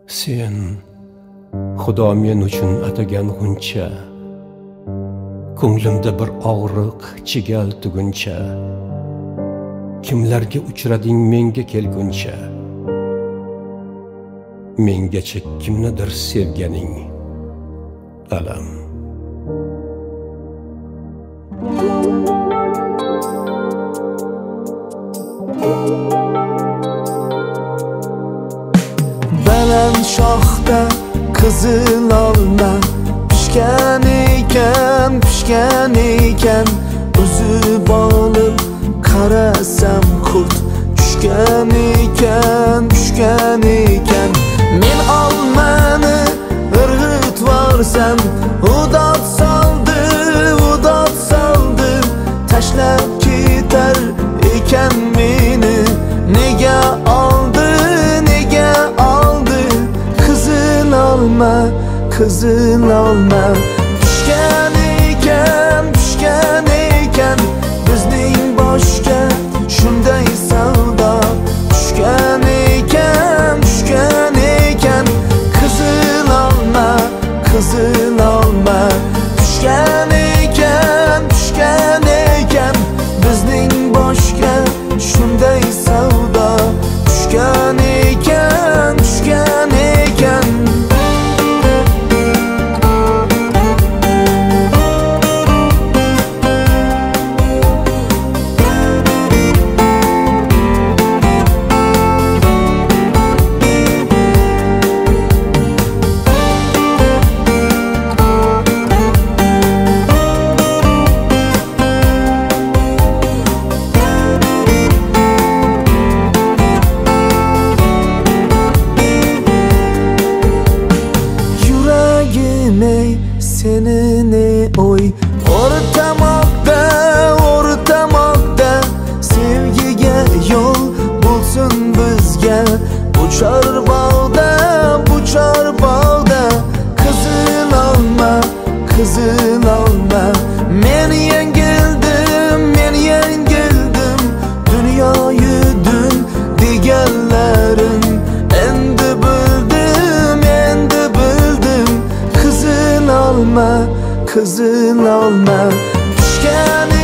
Sen Xudo men uchun atagan g'uncha, ko'nglimda bir og'riq chigal tuguncha, kimlarga uchrading menga kelguncha, mengacha kimnidir sevganing alam. Baland shoxda qizil olma pishgan ekan, uzib olib qarasam qurt tushgan ekan. Men olmani irg'itvorsam udot soldi, tashlab ketar ekan meni. Nega oldi qizil olma pishgan ekan, bizning boshga shunday savdo tushgan ekan. Qizil olma pishgan ekan, bizning boshga shunday savdo tushgan ekan. Seni ne oy o'rtamoqda, sevgiga yo'l bo'lsin bizga. Bu chorbog'da qizil olma, men yengildim, dunyoyu dun deganlarim endi bildim. Qizil olma pishgan